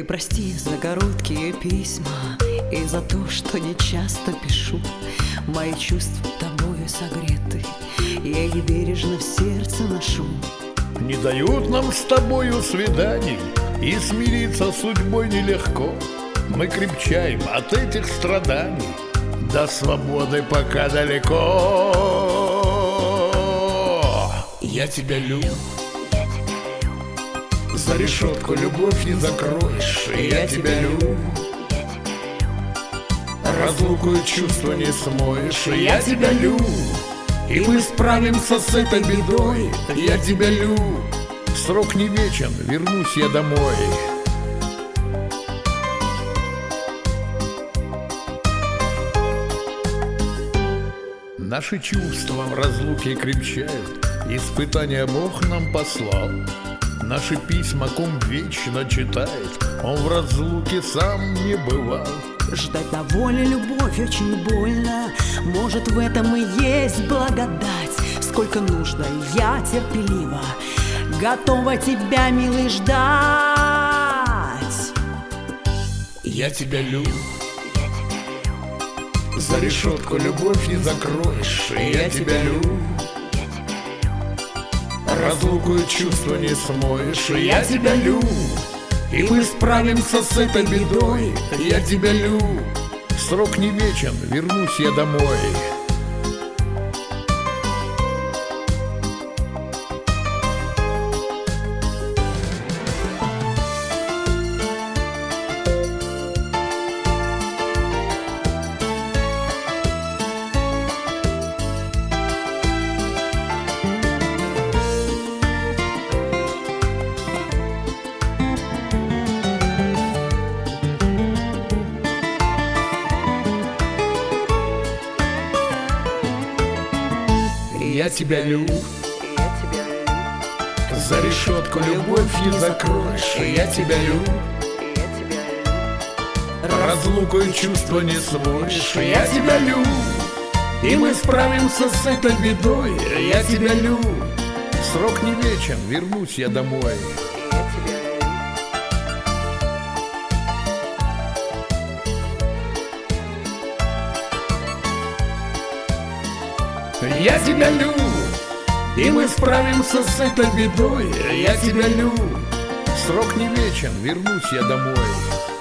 прости за короткие письма и за то, что не часто пишу. Мои чувства тобою согреты, я их бережно в сердце ношу. Не дают нам с тобою свиданий, и смириться с судьбой нелегко. Мы крепчаем от этих страданий, до свободы пока далеко. Я тебя люблю, за решетку любовь не закроешь. Я тебя люблю, разлуку и чувства не смоешь. Я тебя люблю, и мы справимся с этой бедой. Я тебя люблю, срок не вечен, вернусь я домой. Наши чувства в разлуке крепчают, испытания Бог нам послал. Наши письма ком вечно читает, он в разлуке сам не бывал. Ждать на воле любовь очень больно, может, в этом и есть благодать. Сколько нужно, я терпеливо готова тебя, милый, ждать. Я тебя люблю, за решетку любовь не закроешь. Я тебя люблю, разлуку и чувства не смоешь. Я тебя люблю, и мы справимся с этой бедой. Я тебя люблю, срок не вечен, вернусь я домой. Я тебя люблю, за решетку любовь не закроешь. Я тебя люблю, разлуку и чувства не смоешь. Я тебя люблю, и мы справимся с этой бедой. Я тебя люблю, срок не вечен, вернусь я домой. Я тебя люблю, и мы справимся с этой бедой. Я тебя люблю, срок не вечен, вернусь я домой.